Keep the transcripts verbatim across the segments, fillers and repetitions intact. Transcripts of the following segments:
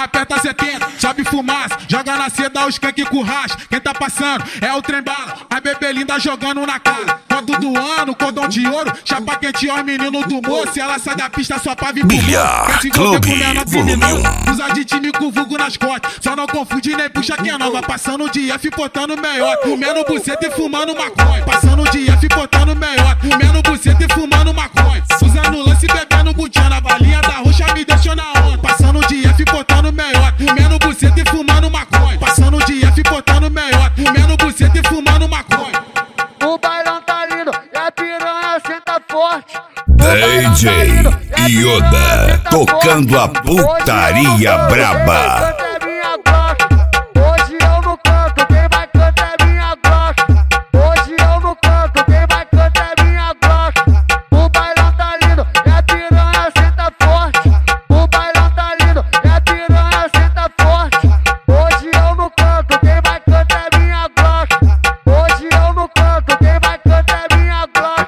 Aperta setenta, sobe fumaça, joga na seda os skunk com racha. Quem tá passando é o trem bala, a bebê linda jogando na cara. Quando do ano, cordão de ouro, chapa quente ó, menino do moço. Se ela sai da pista só pra vir pro Milhar Clube, volume um. Usa de time com vulgo nas costas, só não confunde nem puxa quem é nova. Passando de F, botando meiota, comendo buceta e fumando maconha. Passando de F, botando meiota, comendo buceta e fumando maconha. Usando lance, bebendo butinha na balinha da roxa, me deixou na onda. Passando de F, botando meiota, comendo buceta e fumando maconha. Passando de F, botando meiota, comendo buceta e fumando maconha. O bailão tá lindo e a piranha senta forte. D J Yoda tocando a putaria braba. Hoje eu no canto, quem vai cantar é minha Glock. Hoje eu no canto, quem vai cantar é minha Glock. O bailão tá lindo e a piranha senta forte. O bailão tá lindo e a piranha senta forte. Hoje eu no canto, quem vai cantar é minha Glock. Hoje eu no canto, quem vai cantar é minha Glock.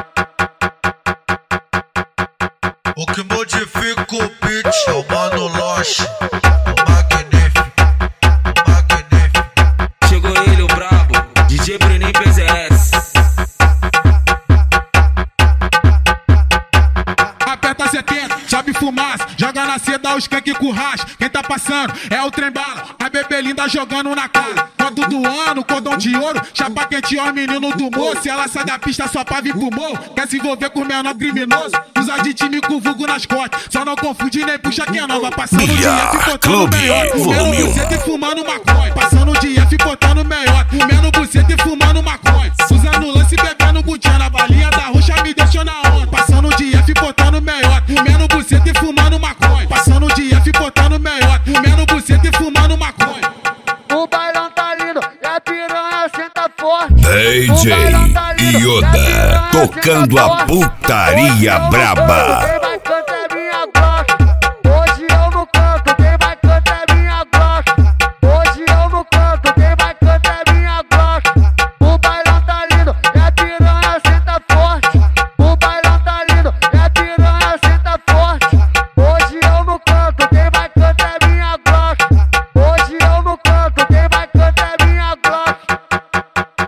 O que modifica o beat é o Mano Loche, o magnífico, o magnífico. Chegou ele, o brabo, D J Brenin P Z S. Aperta setenta, sobe fumaça, joga na seda os skunk com racha. Quem tá passando é o trem bala, a bebê linda jogando na cara. Quando do ano, cordão de ouro, chapa quente ó, menino do moço. Se ela sai da pista só pra vir pro morro, quer se envolver com menor criminoso. Usa de time com vulgo nas costas, só não confunde nem puxa quem é nova. Passando de F, botando meiota, comendo buceta e fumando maconha. Passando de F, botando meiota, comendo buceta e fumando maconha. Usando lance, bebendo butinha na balinha da roxa, me deixou na onda. Passando de F, botando meiota, comendo buceta e fumando maconha. Passando de F, botando meiota, comendo buceta e fumando maconha. O bailão tá lindo e a piranha senta forte. D J Yoda tocando a putaria braba. Quem vai cantar é minha Glock. Hoje eu no canto, quem vai cantar é minha Glock. Hoje eu no canto, quem vai cantar é minha Glock. O bailão tá lindo e a piranha senta forte. O bailão tá lindo e a piranha senta forte. Hoje eu no canto, quem vai cantar é minha Glock. Hoje eu no canto, quem vai cantar é minha Glock.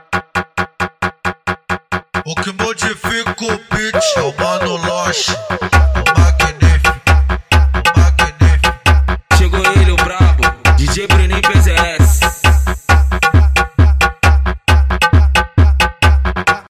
O que modifica o beat é o Mano Loche.